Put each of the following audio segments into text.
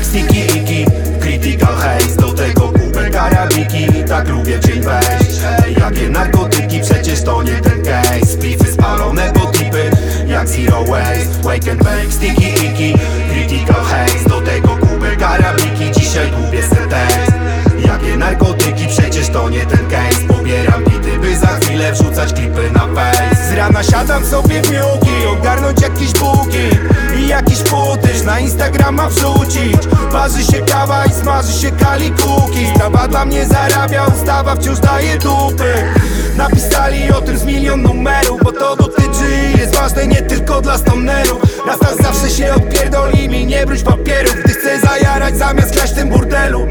sticky iki, critical haze, do tego kubek karabiki. Tak lubię w dzień wejść, jakie narkotyki, przecież to nie ten case. Splify spalone, bo tipy jak zero waste. Wake and bake, sticky iki, critical haze, do tego kubek karabiki. Dzisiaj lubię tekst, jakie narkotyki, przecież to nie ten case. Pobieram bity, by za chwilę wrzucać klipy na face. Z rana siadam sobie w miuki, ogarnąć jakiś booking i jakiś footage na Instagrama wrzucić. Parzy się kawa i smaży się kali cookies. Sprawa dla mnie zarabia, ustawa wciąż daje dupy. Napisali o tym z milion numerów, bo to dotyczy i jest ważne nie tylko dla stonerów. Raz nas zawsze się odpierdoli mi, nie bróć papierów, gdy chcę zajarać zamiast kraść w tym burdelu.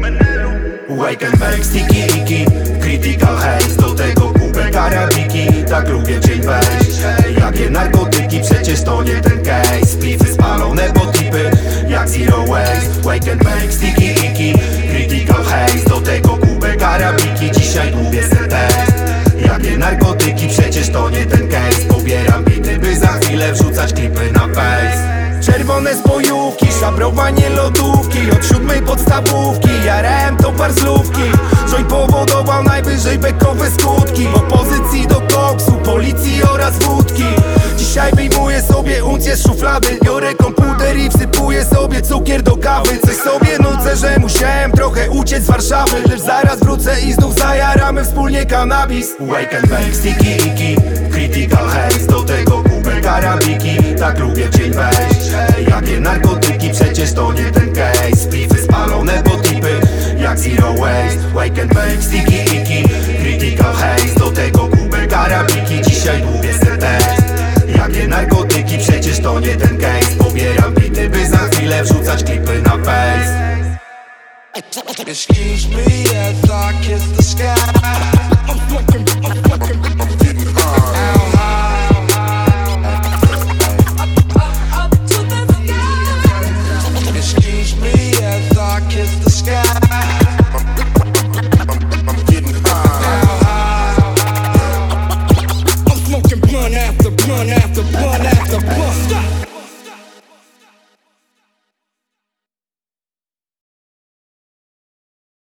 Wake and bake, sticky iki, critical haze, do tego kubek karabiki. Tak lubię w dzień wejść, jakie narkotyki, przecież to nie ten case. Splify spalone, bo tipy jak zero waste. Wake and bake, sticky iki, critical haze, do tego kubek karabiki. Dzisiaj lubię tekst, jakie narkotyki, przecież to nie ten case. Pobieram bity, by za chwilę wrzucać klipy na face. Czerwone spojówki, szabrowanie lodówki, od 7 podstawówki jarałem towar z lówki. Joint powodował najwyżej bekowe skutki. W opozycji do koksu, policji oraz wódki. Dzisiaj wyjmuję sobie uncję z szuflady, biorę komputer i wsypuję sobie cukier do kawy. Coś sobie nucę, że musiałem trochę uciec z Warszawy, lecz zaraz wrócę i znów zajaramy wspólnie cannabis. Wake and bake, sticky iki, critical haze, do tego kubek karabiki. Tak lubię w dzień wejść, jakie narkotyki, przecież to nie ten case. Splify spalone, bo tipy jak zero waste. Wake and bake, sticky iki, critical haze, do tego kubek karabiki. Dzisiaj lubię tekst, jakie narkotyki, przecież to nie ten case. Pobieram bity, by za chwilę wrzucać klipy na face. Excuse me as I kiss the sky.